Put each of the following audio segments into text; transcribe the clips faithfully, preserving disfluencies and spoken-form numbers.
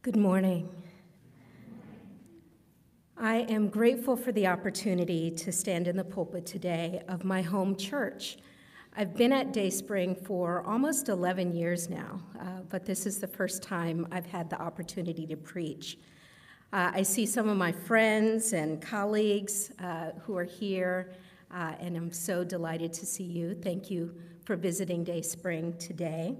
Good morning. I am grateful for the opportunity to stand in the pulpit today of my home church. I've been at Dayspring for almost eleven years now, uh, but this is the first time I've had the opportunity to preach. Uh, I see some of my friends and colleagues uh, who are here, uh, and I'm so delighted to see you. Thank you for visiting Dayspring today.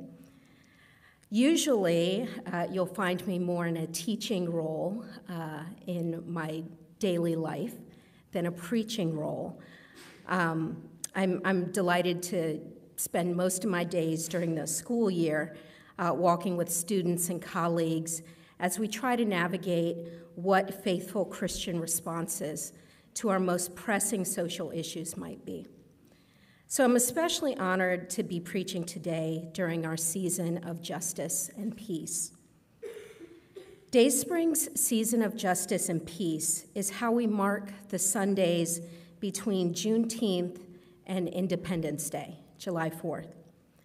Usually, uh, you'll find me more in a teaching role uh, in my daily life than a preaching role. Um, I'm, I'm delighted to spend most of my days during the school year uh, walking with students and colleagues as we try to navigate what faithful Christian responses to our most pressing social issues might be. So I'm especially honored to be preaching today during our season of justice and peace. Dayspring's season of justice and peace is how we mark the Sundays between Juneteenth and Independence Day, July fourth.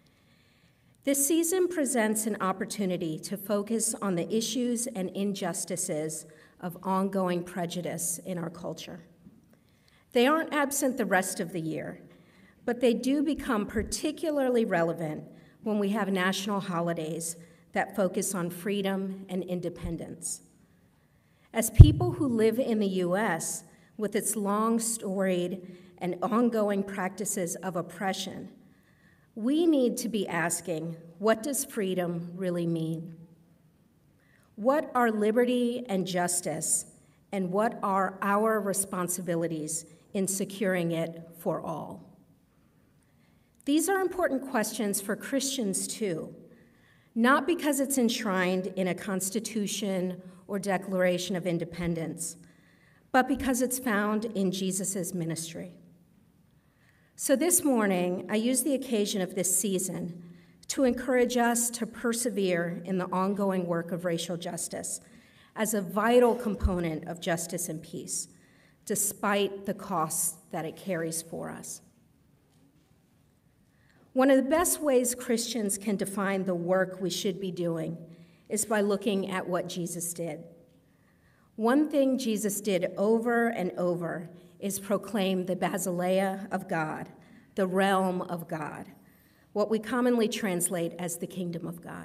This season presents an opportunity to focus on the issues and injustices of ongoing prejudice in our culture. They aren't absent the rest of the year, but they do become particularly relevant when we have national holidays that focus on freedom and independence. As people who live in the U S with its long storied and ongoing practices of oppression, we need to be asking, what does freedom really mean? What are liberty and justice, and what are our responsibilities in securing it for all? These are important questions for Christians too, not because it's enshrined in a Constitution or Declaration of Independence, but because it's found in Jesus' ministry. So this morning, I use the occasion of this season to encourage us to persevere in the ongoing work of racial justice as a vital component of justice and peace, despite the costs that it carries for us. One of the best ways Christians can define the work we should be doing is by looking at what Jesus did. One thing Jesus did over and over is proclaim the basileia of God, the realm of God, what we commonly translate as the kingdom of God.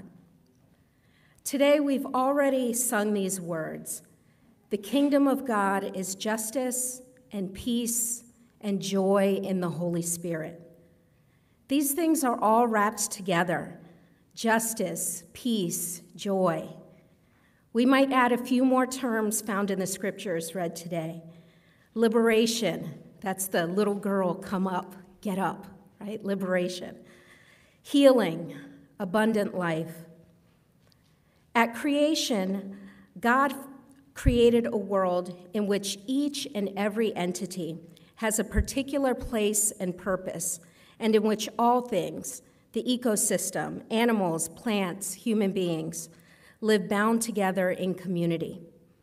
Today, we've already sung these words. The kingdom of God is justice and peace and joy in the Holy Spirit. These things are all wrapped together: justice, peace, joy. We might add a few more terms found in the scriptures read today. Liberation, that's the little girl, come up, get up, right? Liberation. Healing, abundant life. At creation, God created a world in which each and every entity has a particular place and purpose, and in which all things, the ecosystem, animals, plants, human beings, live bound together in community.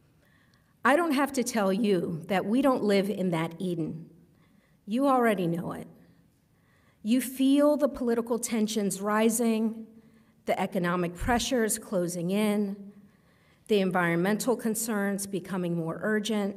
I don't have to tell you that we don't live in that Eden. You already know it. You feel the political tensions rising, the economic pressures closing in, the environmental concerns becoming more urgent.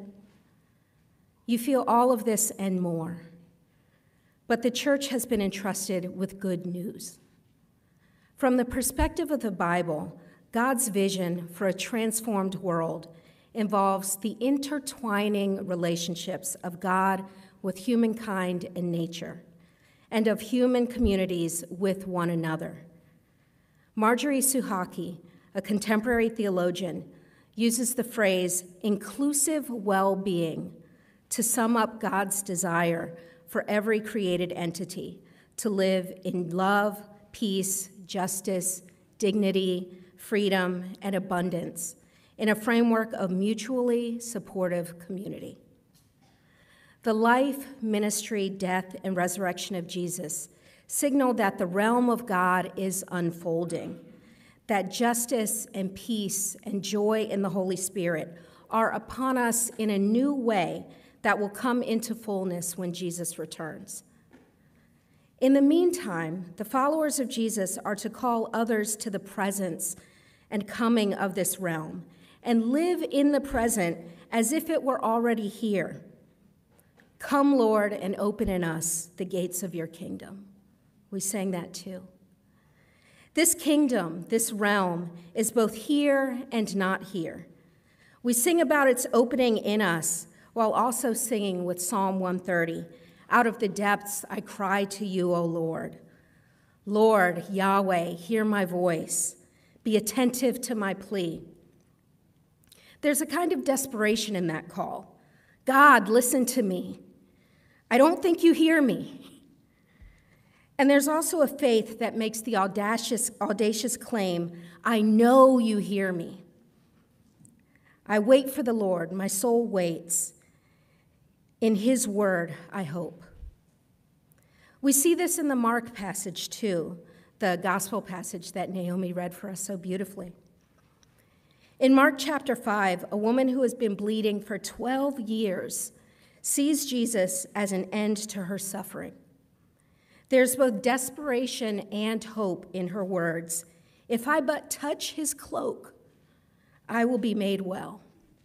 You feel all of this and more. But the church has been entrusted with good news. From the perspective of the Bible, God's vision for a transformed world involves the intertwining relationships of God with humankind and nature, and of human communities with one another. Marjorie Suchocki, a contemporary theologian, uses the phrase inclusive well-being to sum up God's desire for every created entity to live in love, peace, justice, dignity, freedom, and abundance in a framework of mutually supportive community. The life, ministry, death, and resurrection of Jesus signal that the realm of God is unfolding, that justice and peace and joy in the Holy Spirit are upon us in a new way that will come into fullness when Jesus returns. In the meantime, the followers of Jesus are to call others to the presence and coming of this realm, and live in the present as if it were already here. Come, Lord, and open in us the gates of your kingdom. We sang that too. This kingdom, this realm, is both here and not here. We sing about its opening in us while also singing with Psalm one thirty, out of the depths I cry to you, O Lord. Lord, Yahweh, hear my voice. Be attentive to my plea. There's a kind of desperation in that call. God, listen to me. I don't think you hear me. And there's also a faith that makes the audacious, audacious claim, I know you hear me. I wait for the Lord, my soul waits. In his word, I hope. We see this in the Mark passage too, the gospel passage that Naomi read for us so beautifully. In Mark chapter five, a woman who has been bleeding for twelve years sees Jesus as an end to her suffering. There's both desperation and hope in her words. If I but touch his cloak, I will be made well.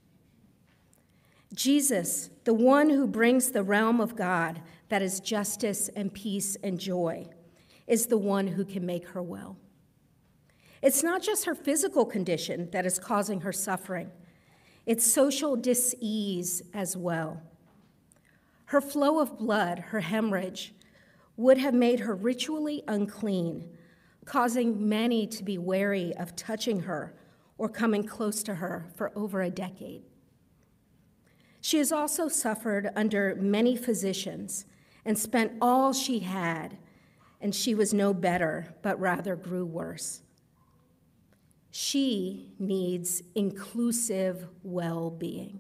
Jesus, the one who brings the realm of God, that is justice and peace and joy, is the one who can make her well. It's not just her physical condition that is causing her suffering. It's social dis-ease as well. Her flow of blood, her hemorrhage, would have made her ritually unclean, causing many to be wary of touching her or coming close to her for over a decade. She has also suffered under many physicians and spent all she had, and she was no better, but rather grew worse. She needs inclusive well-being.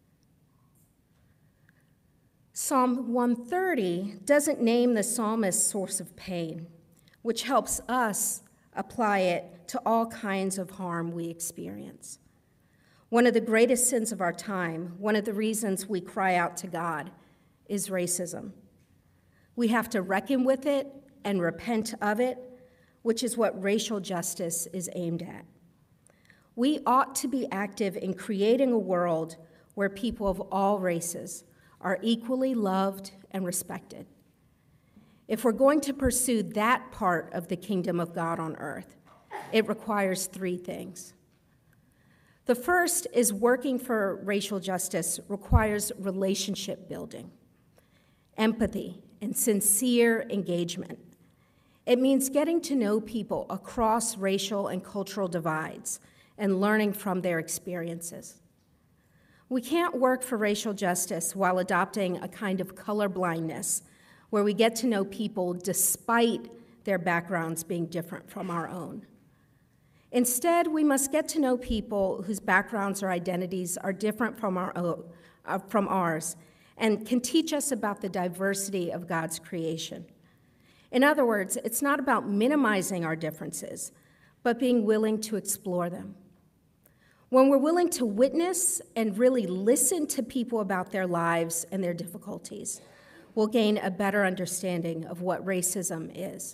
Psalm one thirty doesn't name the psalmist's source of pain, which helps us apply it to all kinds of harm we experience. One of the greatest sins of our time, one of the reasons we cry out to God, is racism. We have to reckon with it and repent of it, which is what racial justice is aimed at. We ought to be active in creating a world where people of all races are equally loved and respected. If we're going to pursue that part of the kingdom of God on earth, it requires three things. The first is working for racial justice requires relationship building, empathy, and sincere engagement. It means getting to know people across racial and cultural divides and learning from their experiences. We can't work for racial justice while adopting a kind of colorblindness where we get to know people despite their backgrounds being different from our own. Instead, we must get to know people whose backgrounds or identities are different from, our own, uh, from ours and can teach us about the diversity of God's creation. In other words, it's not about minimizing our differences, but being willing to explore them. When we're willing to witness and really listen to people about their lives and their difficulties, we'll gain a better understanding of what racism is.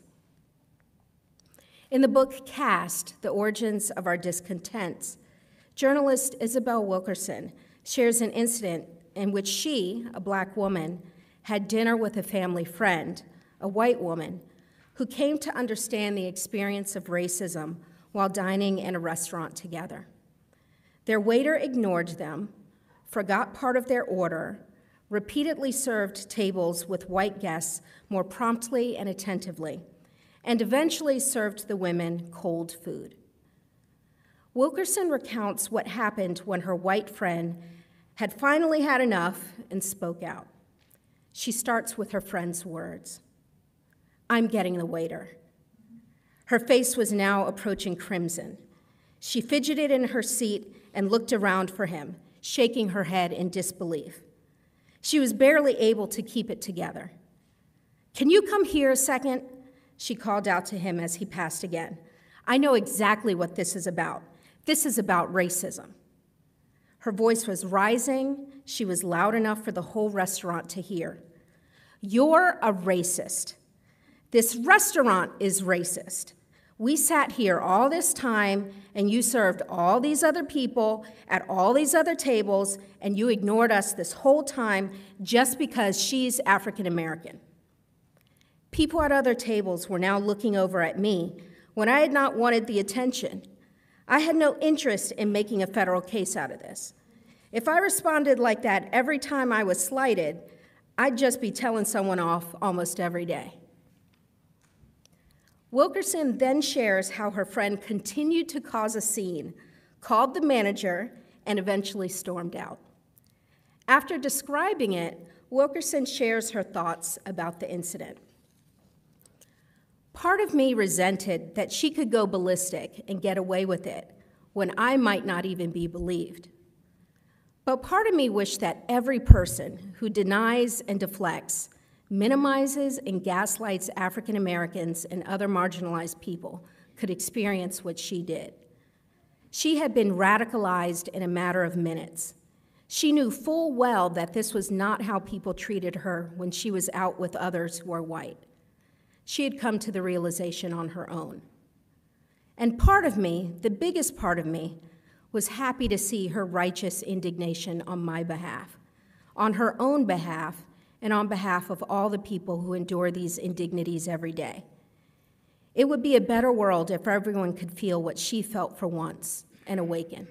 In the book Caste, The Origins of Our Discontents, journalist Isabel Wilkerson shares an incident in which she, a black woman, had dinner with a family friend, a white woman, who came to understand the experience of racism while dining in a restaurant together. Their waiter ignored them, forgot part of their order, repeatedly served tables with white guests more promptly and attentively, and eventually served the women cold food. Wilkerson recounts what happened when her white friend had finally had enough and spoke out. She starts with her friend's words. "I'm getting the waiter." Her face was now approaching crimson. She fidgeted in her seat and looked around for him, shaking her head in disbelief. She was barely able to keep it together. "Can you come here a second?" She called out to him as he passed again. "I know exactly what this is about. This is about racism." Her voice was rising. She was loud enough for the whole restaurant to hear. "You're a racist. This restaurant is racist. We sat here all this time, and you served all these other people at all these other tables, and you ignored us this whole time just because she's African American. People at other tables were now looking over at me when I had not wanted the attention. I had no interest in making a federal case out of this. If I responded like that every time I was slighted, I'd just be telling someone off almost every day. Wilkerson then shares how her friend continued to cause a scene, called the manager, and eventually stormed out. After describing it, Wilkerson shares her thoughts about the incident. Part of me resented that she could go ballistic and get away with it when I might not even be believed. But part of me wished that every person who denies and deflects, minimizes and gaslights African Americans and other marginalized people could experience what she did. She had been radicalized in a matter of minutes. She knew full well that this was not how people treated her when she was out with others who were white. She had come to the realization on her own. And part of me, the biggest part of me, was happy to see her righteous indignation on my behalf, on her own behalf, and on behalf of all the people who endure these indignities every day. It would be a better world if everyone could feel what she felt for once and awaken.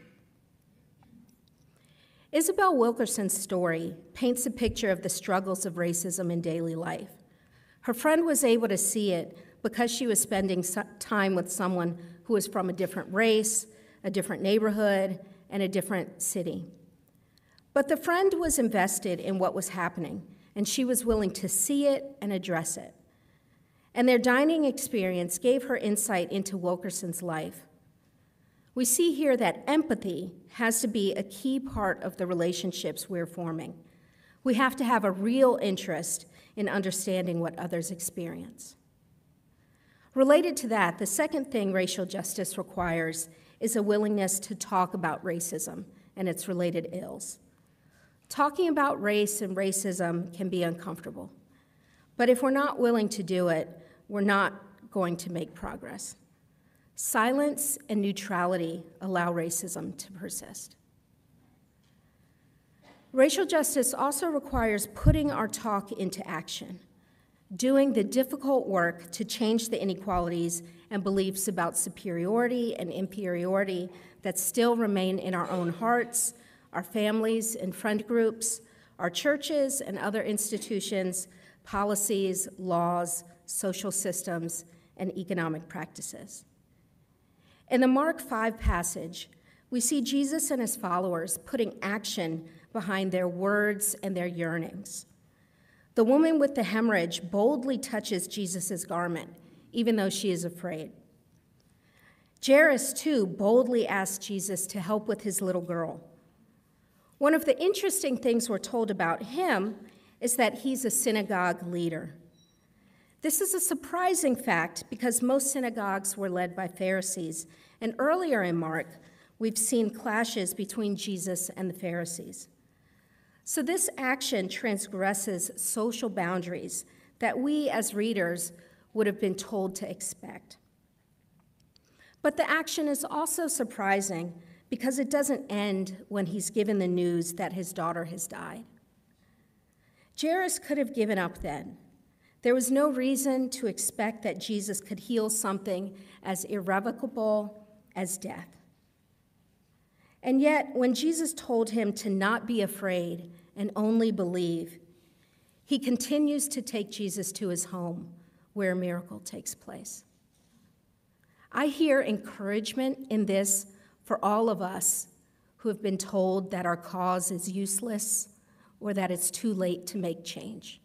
Isabel Wilkerson's story paints a picture of the struggles of racism in daily life. Her friend was able to see it because she was spending time with someone who was from a different race, a different neighborhood, and a different city. But the friend was invested in what was happening, and she was willing to see it and address it. And their dining experience gave her insight into Wilkerson's life. We see here that empathy has to be a key part of the relationships we're forming. We have to have a real interest in understanding what others experience. Related to that, the second thing racial justice requires is a willingness to talk about racism and its related ills. Talking about race and racism can be uncomfortable, but if we're not willing to do it, we're not going to make progress. Silence and neutrality allow racism to persist. Racial justice also requires putting our talk into action, doing the difficult work to change the inequalities and beliefs about superiority and inferiority that still remain in our own hearts, our families and friend groups, our churches and other institutions, policies, laws, social systems, and economic practices. In the Mark five passage, we see Jesus and his followers putting action behind their words and their yearnings. The woman with the hemorrhage boldly touches Jesus' garment, even though she is afraid. Jairus, too, boldly asks Jesus to help with his little girl. One of the interesting things we're told about him is that he's a synagogue leader. This is a surprising fact because most synagogues were led by Pharisees, and earlier in Mark, we've seen clashes between Jesus and the Pharisees. So this action transgresses social boundaries that we as readers would have been told to expect. But the action is also surprising because it doesn't end when he's given the news that his daughter has died. Jairus could have given up then. There was no reason to expect that Jesus could heal something as irrevocable as death. And yet, when Jesus told him to not be afraid and only believe, he continues to take Jesus to his home where a miracle takes place. I hear encouragement in this for all of us who have been told that our cause is useless or that it's too late to make change.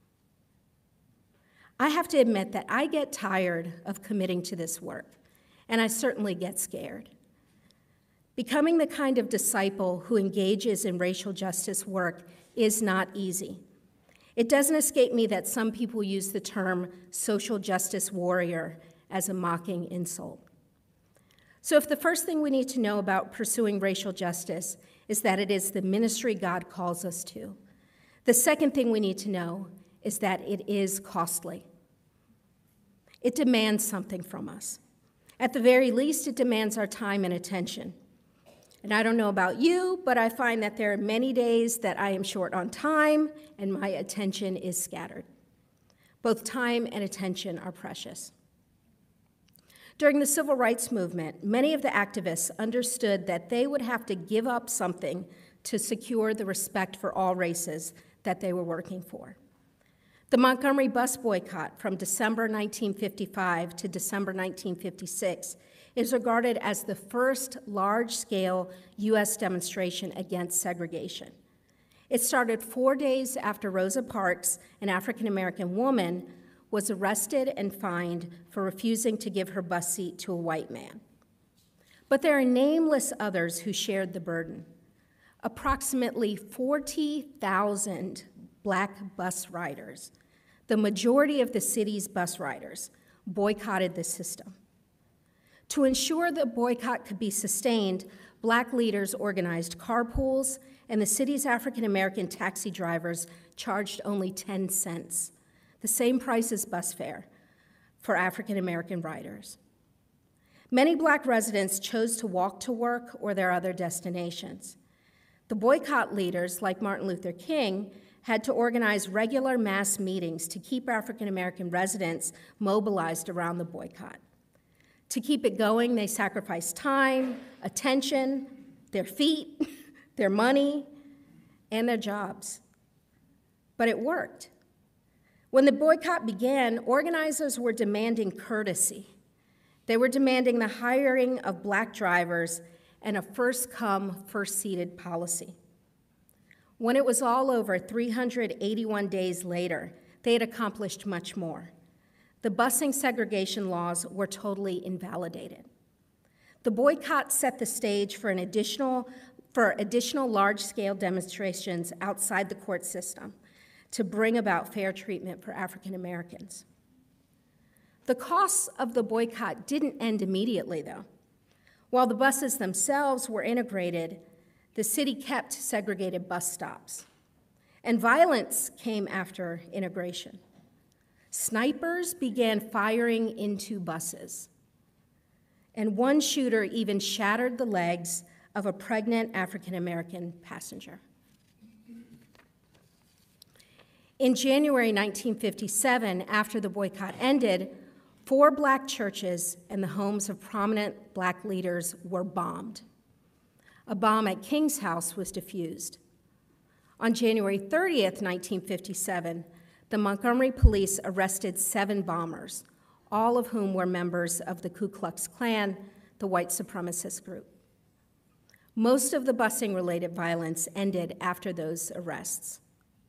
I have to admit that I get tired of committing to this work, and I certainly get scared. Becoming the kind of disciple who engages in racial justice work is not easy. It doesn't escape me that some people use the term social justice warrior as a mocking insult. So if the first thing we need to know about pursuing racial justice is that it is the ministry God calls us to, the second thing we need to know is that it is costly. It demands something from us. At the very least, it demands our time and attention. And I don't know about you, but I find that there are many days that I am short on time and my attention is scattered. Both time and attention are precious. During the civil rights movement, many of the activists understood that they would have to give up something to secure the respect for all races that they were working for. The Montgomery bus boycott from December nineteen fifty-five to December nineteen fifty-six is regarded as the first large-scale U S demonstration against segregation. It started four days after Rosa Parks, an African-American woman, was arrested and fined for refusing to give her bus seat to a white man. But there are nameless others who shared the burden. Approximately forty thousand Black bus riders, the majority of the city's bus riders, boycotted the system. To ensure the boycott could be sustained, Black leaders organized carpools, and the city's African-American taxi drivers charged only ten cents, the same price as bus fare, for African-American riders. Many Black residents chose to walk to work or their other destinations. The boycott leaders, like Martin Luther King, had to organize regular mass meetings to keep African-American residents mobilized around the boycott. To keep it going, they sacrificed time, attention, their feet, their money, and their jobs. But it worked. When the boycott began, organizers were demanding courtesy. They were demanding the hiring of Black drivers and a first-come, first-seated policy. When it was all over, three hundred eighty-one days later, they had accomplished much more. The busing segregation laws were totally invalidated. The boycott set the stage for an additional, for additional large-scale demonstrations outside the court system to bring about fair treatment for African Americans. The costs of the boycott didn't end immediately, though. While the buses themselves were integrated, the city kept segregated bus stops, and violence came after integration. Snipers began firing into buses, and one shooter even shattered the legs of a pregnant African-American passenger. In January nineteen fifty-seven, after the boycott ended, four Black churches and the homes of prominent Black leaders were bombed. A bomb at King's house was defused. On January thirtieth, nineteen fifty-seven, the Montgomery police arrested seven bombers, all of whom were members of the Ku Klux Klan, the white supremacist group. Most of the busing-related violence ended after those arrests.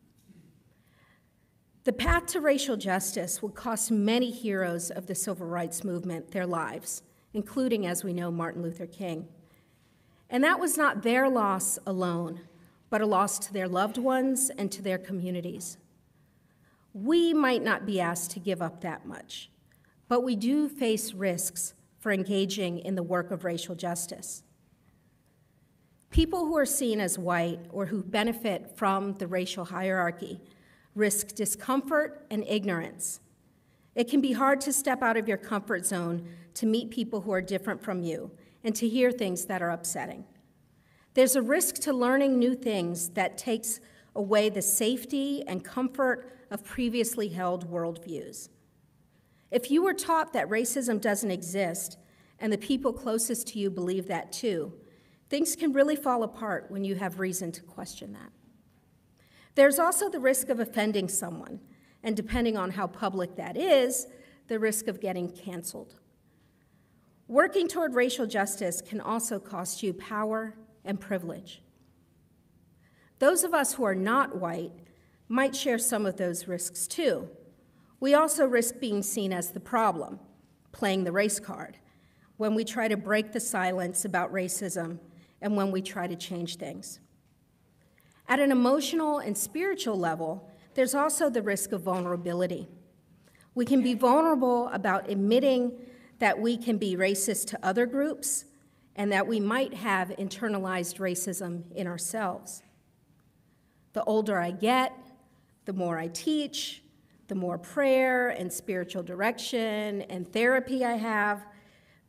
The path to racial justice would cost many heroes of the civil rights movement their lives, including, as we know, Martin Luther King. And that was not their loss alone, but a loss to their loved ones and to their communities. We might not be asked to give up that much, but we do face risks for engaging in the work of racial justice. People who are seen as white or who benefit from the racial hierarchy risk discomfort and ignorance. It can be hard to step out of your comfort zone to meet people who are different from you and to hear things that are upsetting. There's a risk to learning new things that takes away the safety and comfort of previously held worldviews. If you were taught that racism doesn't exist and the people closest to you believe that too, things can really fall apart when you have reason to question that. There's also the risk of offending someone, and depending on how public that is, the risk of getting canceled. Working toward racial justice can also cost you power and privilege. Those of us who are not white might share some of those risks too. We also risk being seen as the problem, playing the race card, when we try to break the silence about racism and when we try to change things. At an emotional and spiritual level, there's also the risk of vulnerability. We can be vulnerable about admitting that we can be racist to other groups and that we might have internalized racism in ourselves. The older I get, the more I teach, the more prayer and spiritual direction and therapy I have,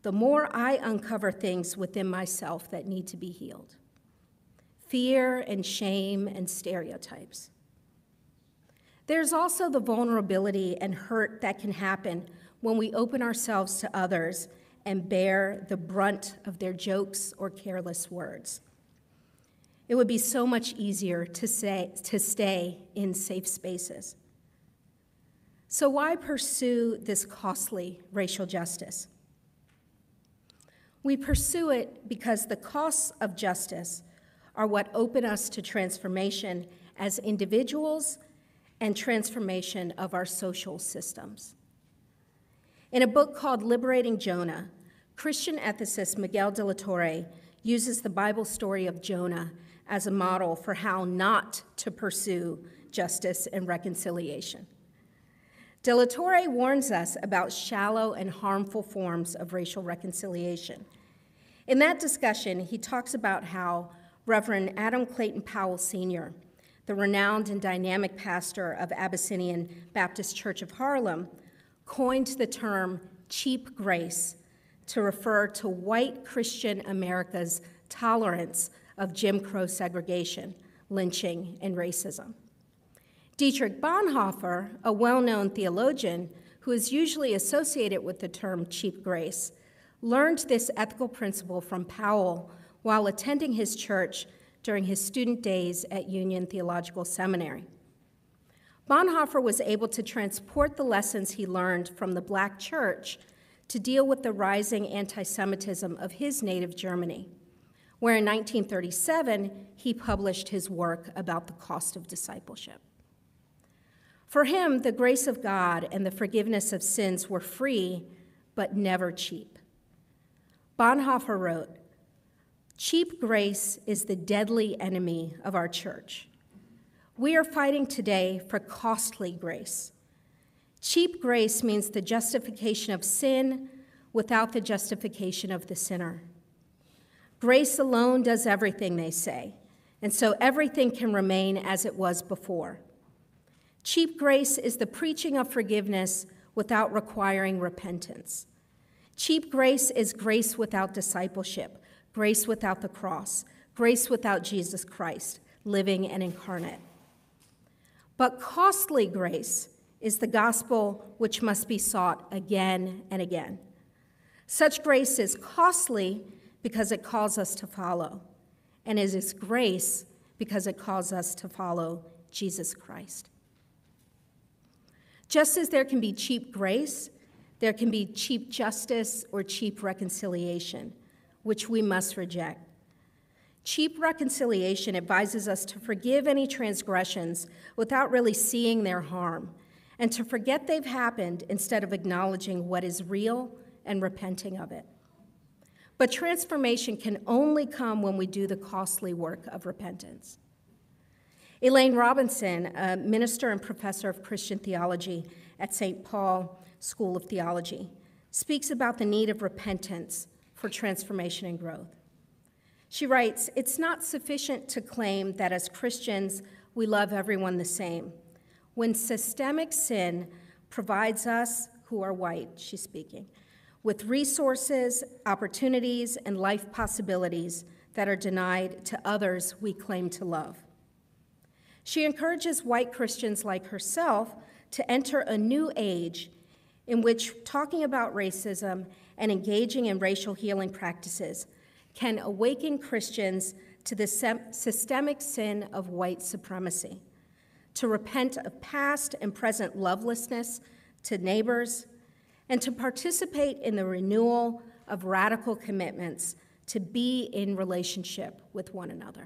the more I uncover things within myself that need to be healed. Fear and shame and stereotypes. There's also the vulnerability and hurt that can happen when we open ourselves to others and bear the brunt of their jokes or careless words. It would be so much easier to say, to stay in safe spaces. So why pursue this costly racial justice? We pursue it because the costs of justice are what open us to transformation as individuals and transformation of our social systems. In a book called Liberating Jonah, Christian ethicist Miguel de la Torre uses the Bible story of Jonah as a model for how not to pursue justice and reconciliation. De la Torre warns us about shallow and harmful forms of racial reconciliation. In that discussion, he talks about how Reverend Adam Clayton Powell Senior, the renowned and dynamic pastor of Abyssinian Baptist Church of Harlem, coined the term cheap grace to refer to white Christian America's tolerance of Jim Crow segregation, lynching, and racism. Dietrich Bonhoeffer, a well-known theologian who is usually associated with the term cheap grace, learned this ethical principle from Powell while attending his church during his student days at Union Theological Seminary. Bonhoeffer was able to transport the lessons he learned from the Black church to deal with the rising anti-Semitism of his native Germany, where in nineteen thirty-seven, he published his work about the cost of discipleship. For him, the grace of God and the forgiveness of sins were free, but never cheap. Bonhoeffer wrote, "Cheap grace is the deadly enemy of our church. We are fighting today for costly grace. Cheap grace means the justification of sin without the justification of the sinner. Grace alone does everything, they say, and so everything can remain as it was before. Cheap grace is the preaching of forgiveness without requiring repentance. Cheap grace is grace without discipleship, grace without the cross, grace without Jesus Christ, living and incarnate. But costly grace is the gospel which must be sought again and again. Such grace is costly because it calls us to follow, and it is grace because it calls us to follow Jesus Christ. Just as there can be cheap grace, there can be cheap justice or cheap reconciliation, which we must reject. Cheap reconciliation advises us to forgive any transgressions without really seeing their harm, and to forget they've happened instead of acknowledging what is real and repenting of it. But transformation can only come when we do the costly work of repentance. Elaine Robinson, a minister and professor of Christian theology at Saint Paul School of Theology, speaks about the need of repentance for transformation and growth. She writes, "It's not sufficient to claim that as Christians we love everyone the same. When systemic sin provides us, who are white," she's speaking, "with resources, opportunities, and life possibilities that are denied to others we claim to love." She encourages white Christians like herself to enter a new age in which talking about racism and engaging in racial healing practices can awaken Christians to the systemic sin of white supremacy, to repent of past and present lovelessness to neighbors, and to participate in the renewal of radical commitments to be in relationship with one another.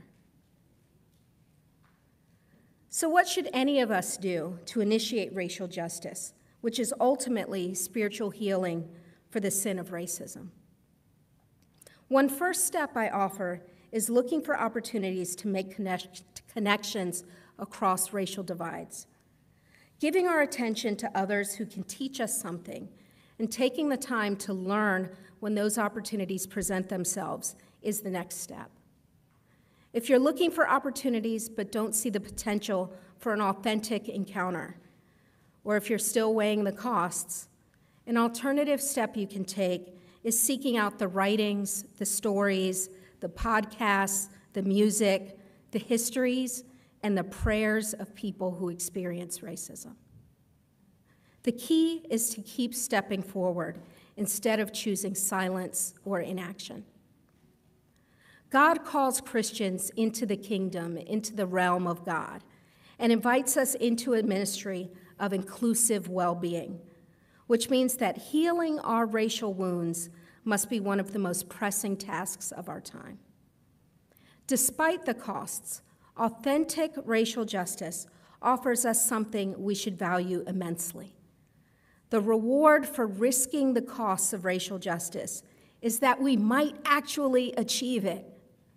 So what should any of us do to initiate racial justice, which is ultimately spiritual healing for the sin of racism? One first step I offer is looking for opportunities to make connect- connections across racial divides. Giving our attention to others who can teach us something and taking the time to learn when those opportunities present themselves is the next step. If you're looking for opportunities but don't see the potential for an authentic encounter, or if you're still weighing the costs, an alternative step you can take is seeking out the writings, the stories, the podcasts, the music, the histories, and the prayers of people who experience racism. The key is to keep stepping forward instead of choosing silence or inaction. God calls Christians into the kingdom, into the realm of God, and invites us into a ministry of inclusive well-being, which means that healing our racial wounds must be one of the most pressing tasks of our time. Despite the costs, authentic racial justice offers us something we should value immensely. The reward for risking the costs of racial justice is that we might actually achieve it.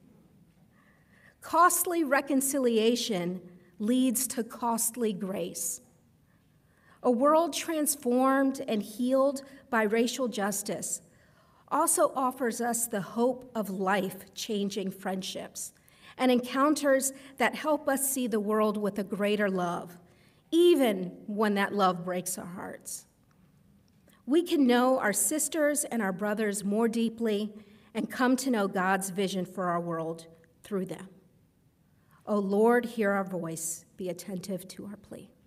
Costly reconciliation leads to costly grace. A world transformed and healed by racial justice also offers us the hope of life-changing friendships and encounters that help us see the world with a greater love, even when that love breaks our hearts. We can know our sisters and our brothers more deeply and come to know God's vision for our world through them. O Lord, hear our voice, be attentive to our plea.